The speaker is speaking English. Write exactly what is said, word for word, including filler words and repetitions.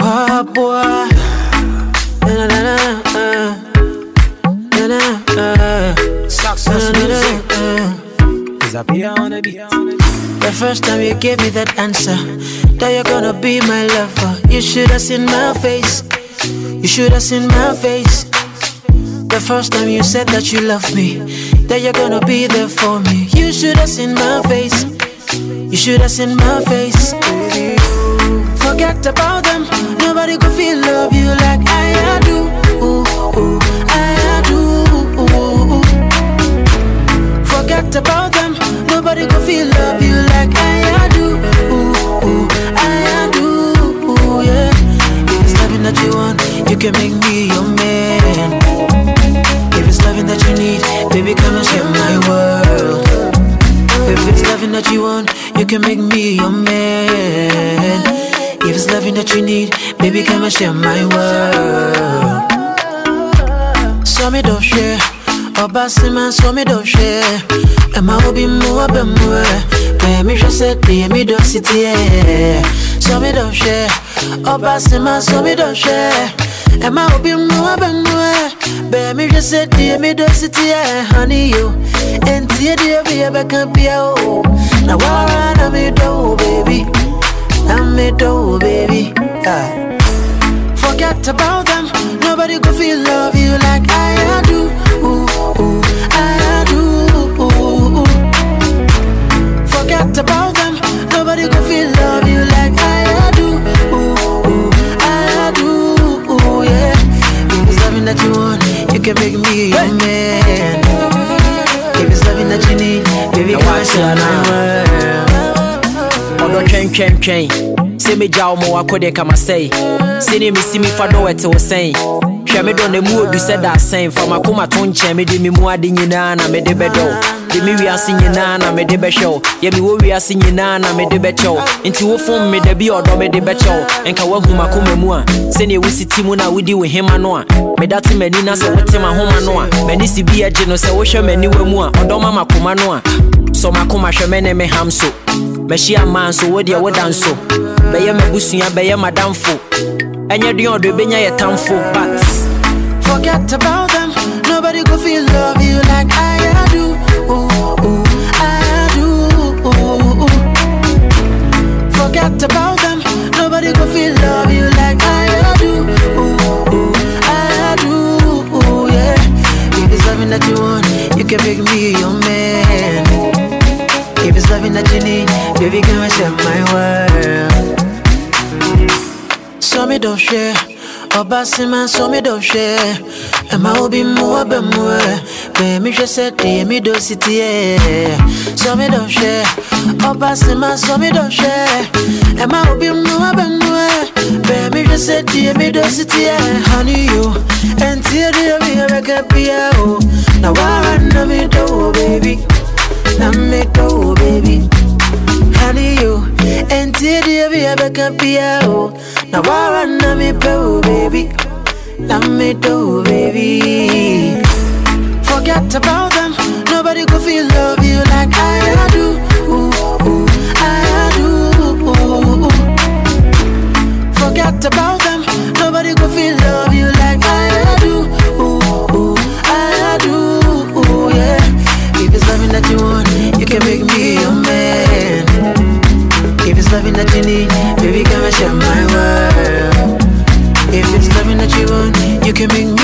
Oh boy, na na na na na na na. Success music. Is up here on the beat. The first time you gave me that answer, that you're gonna be my lover, you should have seen my face. You should have seen my face. The first time you said that you love me, that you're gonna be there for me, you should have seen my face. You should have seen my face. Forget about them. Nobody could feel love you like I do. Ooh, ooh, I do. Ooh, ooh. Forget about them. Nobody could feel love you like I do. Ooh, ooh, I do. Ooh, yeah. If it's loving that you want, you can make me your man. If it's loving that you need, baby, come and share my world. If it's loving that you want, you can make me your man. If it's loving that you need, baby, come and share my world. So me don't share, or bossy man, so me don't share. And my hobby more, but more. Baby, she said, dear, me don't sit here. So me don't share, or bossy man, so me don't share. And my hobby more, but more. Baby, she said, dear, me don't sit here, honey, you. And dear, dear, be a back up here. Now, why am I do, baby? I'm me do, baby. Ah. Forget about them. Nobody could feel love you like I do. Ooh, ooh, I do. Ooh, ooh. Forget about them. Nobody could feel love you like I do. Ooh, ooh, I do. Ooh, yeah. If it's loving that you want, you can make me your man. If it's loving that you need, baby, come and share my world. Odo twen twen twen se me jaw mo akode kama say se ne me si me fa do wete wo say hwe me do na mu odu se da say fa makoma to nche me de me mu ade nyina na me de bedo de me wiase nyina na me de be show ye me wo wiase nyina na me de be chow nti wo fom me de bi odo me de be chow enka wa hu makoma mu a se ne wo siti mu na wodi wo hema no a me date mani na se wote ma homa no a mani si bi age no se wo hwe mani wa mu a odo ma makoma no a so makoma hwe me ne me hamso Meshia man so what ya wodanso Beye mebusuya beye madamfo Enye duyon do benya ye tamfo But forget about them. Nobody could feel love you like I do. Ooh, ooh, I do. Ooh, ooh. Forget about them. Nobody could feel love you like I do. Ooh, ooh, I do. Ooh, yeah. If it's loving that you want, you can make me your man. If it's loving that you need, baby, come and share my world. So me don't share, or bossy man, so me don't share. And my hobby more, but more. Baby, she said, dear, me don't sit here. So me don't share, or bossy man, so me don't share. And my hobby more, but more. Baby, she said, dear, me don't sit here. Honey, you, and dear, dear, me, I can't be out. Now, why run me do, baby? Now me do, baby. Honey, you and dear, dear, be a back up here. Now I run me do, baby. Now me do, baby. Forget about them. Nobody could feel love you like I do. Ooh, ooh, I do. Ooh, ooh. Forget about them. Nobody could feel love you like I do. Ooh, ooh, I do. Ooh, yeah. If it's loving that you want, you can make me your man. If it's loving that you need, baby, come and share my world. If it's loving that you want, you can make